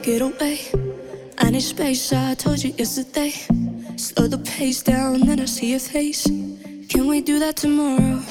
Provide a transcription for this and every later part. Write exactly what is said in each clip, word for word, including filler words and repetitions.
get away. I need space, I told you yesterday. Slow the pace down, then I see your face. Can we do that tomorrow?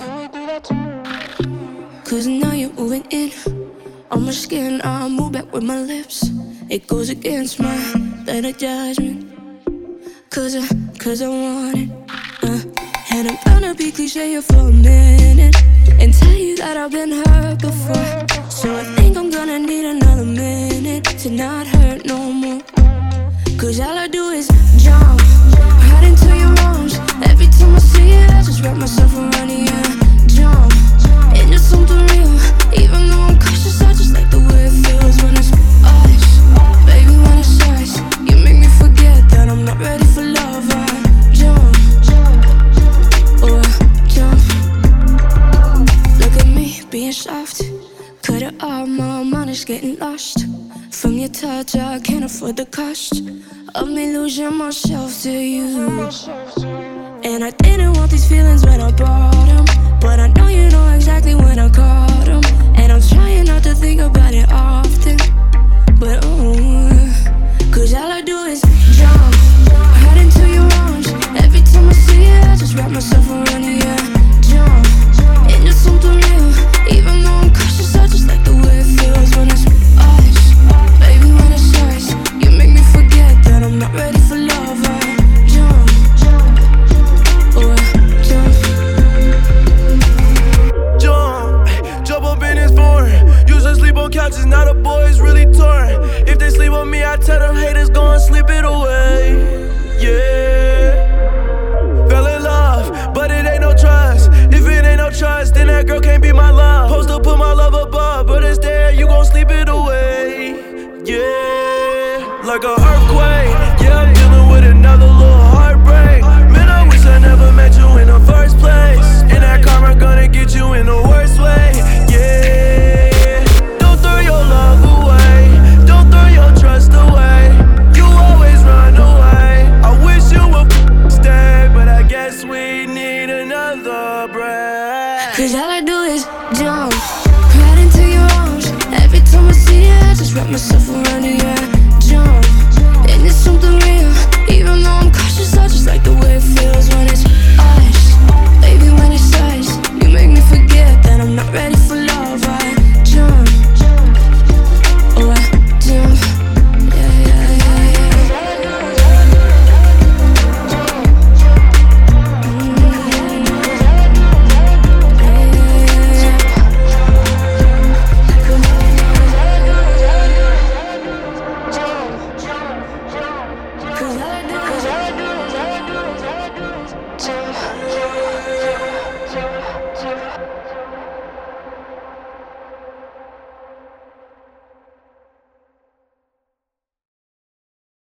Cause now you're moving in on my skin, I move back with my lips. It goes against my better judgment. Cause I, cause I want it uh, And I'm gonna be cliche here for a minute and tell you that I've been hurt before. So I think I'm gonna need another minute to not hurt no more. Cause all I do is jump right into your arms. Every time I see it, I just wrap myself around you. Jump into something real. Even though I'm cautious, I just like the way it feels when it's us. Baby, when it's us, you make me forget that I'm not ready for love. I jump, oh I jump. Look at me, being soft. Cut it off, my mind is getting lost. From your touch, I can't afford the cost of me losing myself to you. And I didn't want these feelings when I brought them, but I know you know exactly when I caught them. And I'm trying not to think about it often, but oh, cause all I do is jump right into your arms. Every time I see it, I just wrap myself around you. Jump into something real. Even though I'm cautious, I just like the way it feels when it's us. Baby, when it's us, you make me forget that I'm not ready for love. I jump, oh I jump. Jump, jump up in his foreign. Used to sleep on couches, now the boys really torn. If they sleep on me, I tell them haters go and sleep it away. Yeah, fell in love, but it ain't no trust. If it ain't no trust, then that girl can't be my love. Supposed to put my love above, but it's there, you gon' sleep it away. Yeah, like a earthquake. Yeah, I'm dealing with another little heartbreak. Man, I wish I never met you in the first place. And that karma gonna get you in the worst way. Yeah, don't throw your love away. Don't throw your trust away. You always run away. I wish you would stay, but I guess we need another breath. Cause all I do is jump right into your arms. Every time I see it, I just wrap myself around you.